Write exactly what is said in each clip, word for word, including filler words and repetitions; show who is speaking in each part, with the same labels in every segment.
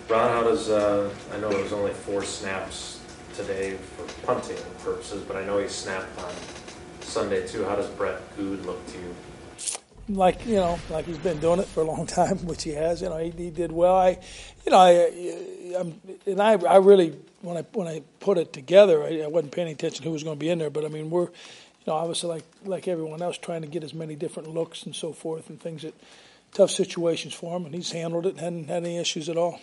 Speaker 1: Ron, how does, uh, I know it was only four snaps today for punting purposes, but I know he snapped on Sunday too. How does Brett Good look to you?
Speaker 2: Like, you know, like he's been doing it for a long time, which he has. You know, he, he did well. I, you know, I, I'm, and I, I really, when I when I put it together, I, I wasn't paying attention who was going to be in there. But I mean, we're, you know, obviously like like everyone else, trying to get as many different looks and so forth and things that tough situations for him, and he's handled it and hadn't had any issues at all.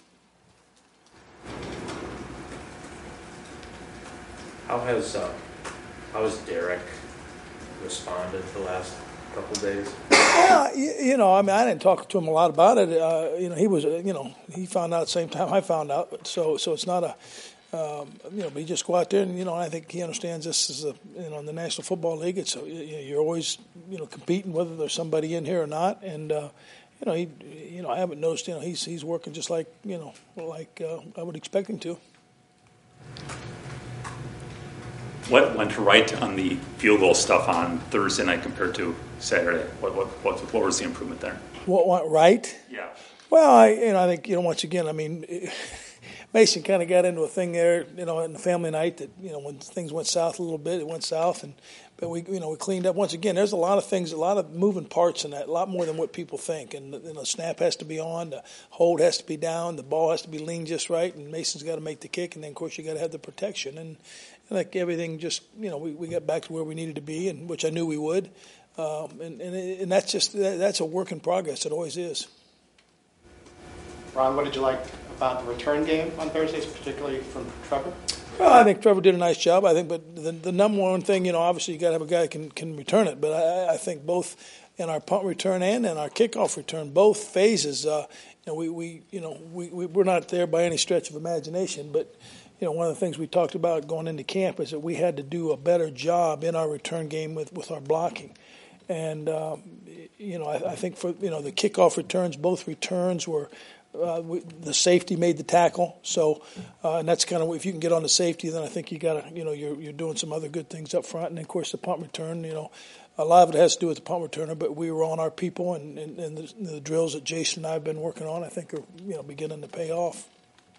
Speaker 1: How has uh, how has Derek responded the last couple of days?
Speaker 2: Yeah, you, you know, I mean, I didn't talk to him a lot about it. Uh, you know, he was, uh, you know, he found out at the same time I found out. So, so it's not a, um, you know, but you just go out there and, you know, I think he understands this is a, you know, in the National Football League. It's, you know, you're always, you know, competing whether there's somebody in here or not. And, uh, you know, he, you know, I haven't noticed, you know, he's he's working just like, you know, like uh, I would expect him to.
Speaker 3: What went right on the field goal stuff on Thursday night compared to Saturday? What what what, what was the improvement there?
Speaker 2: What went right?
Speaker 3: Yeah.
Speaker 2: Well, I you know I think you know once again I mean Mason kind of got into a thing there you know in the family night that you know when things went south a little bit it went south and but we you know we cleaned up once again. There's a lot of things, a lot of moving parts in that, a lot more than what people think. And you know, the snap has to be on, the hold has to be down, the ball has to be leaned just right, and Mason's got to make the kick, and then of course you got to have the protection and. Like everything, just you know, we, we got back to where we needed to be, and which I knew we would, um, and and, and that's just that, that's a work in progress. It always is.
Speaker 4: Ron, what did you like about the return game on Thursdays, particularly from Trevor?
Speaker 2: Well, I think Trevor did a nice job. I think, but the, the number one thing, you know, obviously you got to have a guy that can can return it. But I, I think both in our punt return and in our kickoff return, both phases, uh, you know, we, we you know we, we we're not there by any stretch of imagination, but. You know, one of the things we talked about going into camp is that we had to do a better job in our return game with, with our blocking. And, um, you know, I, I think for, you know, the kickoff returns, both returns were uh, we, the safety made the tackle. So, uh, and that's kind of, if you can get on the safety, then I think you got to, you know, you're, you're doing some other good things up front. And, of course, the punt return, you know, a lot of it has to do with the punt returner, but we were on our people and, and, and the, the drills that Jason and I have been working on, I think are, you know, beginning to pay off.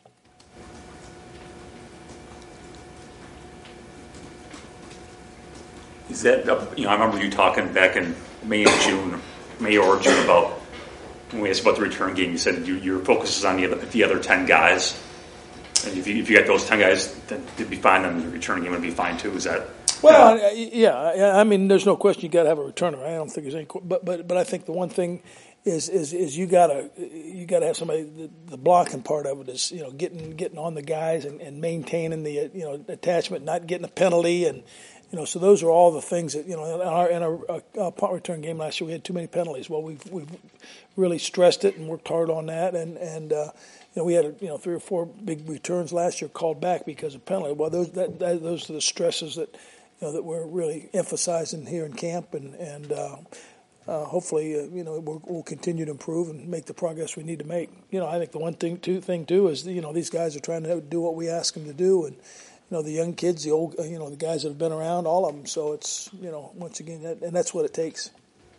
Speaker 3: Is that, you know, I remember you talking back in May and June, May or June about, when we asked about the return game, you said you, your focus is on the other, the other ten guys. And if you, if you got those ten guys, then it'd be fine, then the return game would be fine too. Is that?
Speaker 2: Well, uh, yeah, I mean, there's no question you got to have a returner. I don't think there's any, but, but, but I think the one thing is, is, is you gotta, you gotta have somebody, the, the blocking part of it is, you know, getting, getting on the guys and, and maintaining the, you know, attachment, not getting a penalty and, You know, so those are all the things that, you know, in our, in our uh, punt return game last year, we had too many penalties. Well, we've we've really stressed it and worked hard on that. And, and uh, you know, we had, you know, three or four big returns last year called back because of penalty. Well, those that, that those are the stresses that, you know, that we're really emphasizing here in camp. And, and uh, uh, hopefully, uh, you know, we'll, we'll continue to improve and make the progress we need to make. You know, I think the one thing, too, thing, too, is, you know, these guys are trying to do what we ask them to do. And, you know, the young kids, the old, you know, the guys that have been around, all of them. So it's, you know, once again, that, and that's what it takes.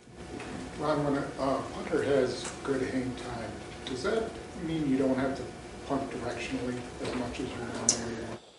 Speaker 5: Ron, when a uh, punter has good hang time, does that mean you don't have to punt directionally as much as you're normally?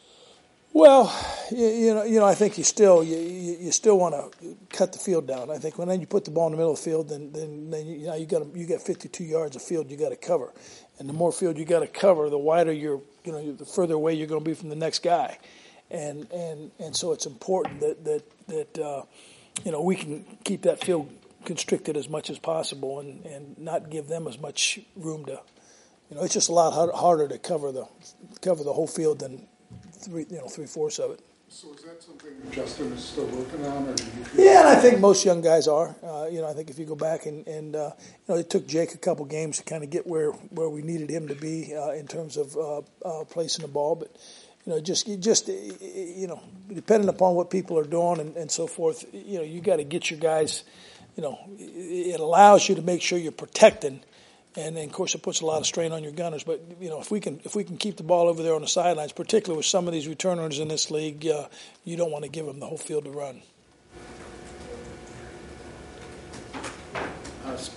Speaker 2: Well, you, you know, you know, I think you still, you, you, you still want to cut the field down. I think when then you put the ball in the middle of the field, then then, then you, you know you got you got fifty-two yards of field you got to cover, and the more field you got to cover, the wider you're, you know, the further away you're going to be from the next guy, and and and so it's important that that that uh, you know we can keep that field constricted as much as possible, and, and not give them as much room to, you know, it's just a lot hard, harder to cover the cover the whole field than. Three, you know, three fourths of it.
Speaker 5: So is that something Justin is still working on, or do you feel
Speaker 2: yeah, and I think most young guys are. Uh, you know, I think if you go back and, and uh, you know, it took Jake a couple games to kind of get where, where we needed him to be uh, in terms of uh, uh, placing the ball. But you know, just just you know, depending upon what people are doing and, and so forth, you know, you got to get your guys. You know, it allows you to make sure you're protecting. And then, of course, it puts a lot of strain on your gunners. But you know, if we can if we can keep the ball over there on the sidelines, particularly with some of these returners in this league, uh, you don't want to give them the whole field to run.
Speaker 6: Uh,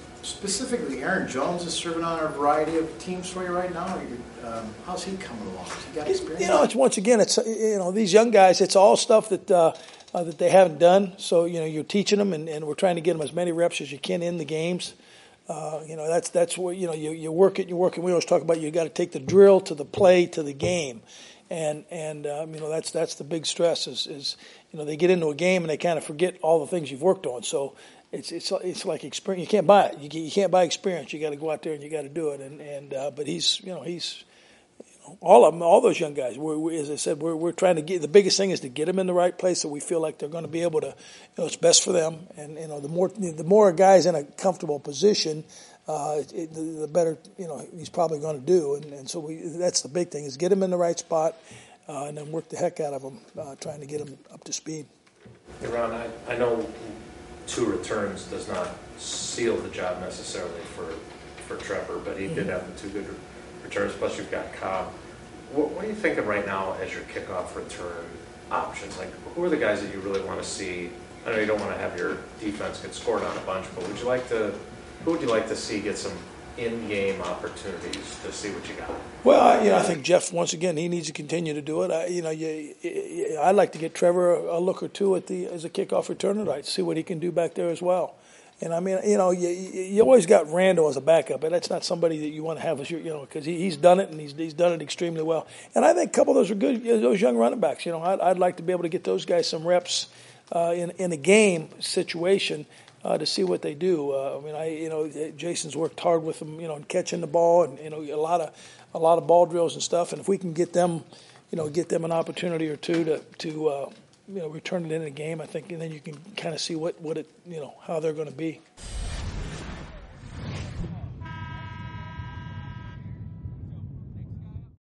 Speaker 6: specifically, Aaron Jones is serving on a variety of teams for you right now. Or you, um, how's he coming along? Has he got experience?
Speaker 2: You know, it's once again, it's you know these young guys. It's all stuff that uh, uh, that they haven't done. So you know, you're teaching them, and, and we're trying to get them as many reps as you can in the games. Uh, you know, that's that's where you know you you work it, you work it. We always talk about you got to take the drill to the play to the game. And and um, you know that's that's the big stress is, is you know they get into a game and they kind of forget all the things you've worked on. So it's it's it's like experience. You can't buy it. You you can't buy experience. You got to go out there and you got to do it. And and uh, but he's you know he's you know, all of them, all those young guys. We're, we, as I said, we're we're trying to get the biggest thing is to get them in the right place so we feel like they're going to be able to. You know, it's best for them. And you know the more the more a guy's in a comfortable position. Uh, it, it, the, the better, you know, he's probably going to do, and, and so we, that's the big thing is get him in the right spot, uh, and then work the heck out of him, uh, trying to get him up to speed.
Speaker 1: Hey Ron, I, I know two returns does not seal the job necessarily for for Trevor, but he mm-hmm. did have the two good returns. Plus, you've got Cobb. What, what are you thinking right now as your kickoff return options? Like, who are the guys that you really want to see? I know you don't want to have your defense get scored on a bunch, but would you like to? Who would you like to see get some in-game opportunities to see what you got?
Speaker 2: Well, you know, I think Jeff once again he needs to continue to do it. I, you know, you, you, I'd like to get Trevor a, a look or two at the as a kickoff returner, right? See what he can do back there as well. And I mean, you know, you, you always got Randall as a backup, but that's not somebody that you want to have as your, you know, because he, he's done it and he's he's done it extremely well. And I think a couple of those are good. Those young running backs, you know, I'd, I'd like to be able to get those guys some reps uh, in in a game situation. Uh, to see what they do. Uh, I mean, I you know, Jason's worked hard with them, you know, catching the ball and you know a lot of a lot of ball drills and stuff. And if we can get them, you know, get them an opportunity or two to to uh, you know return it in a game, I think, and then you can kind of see what what it you know how they're going to be.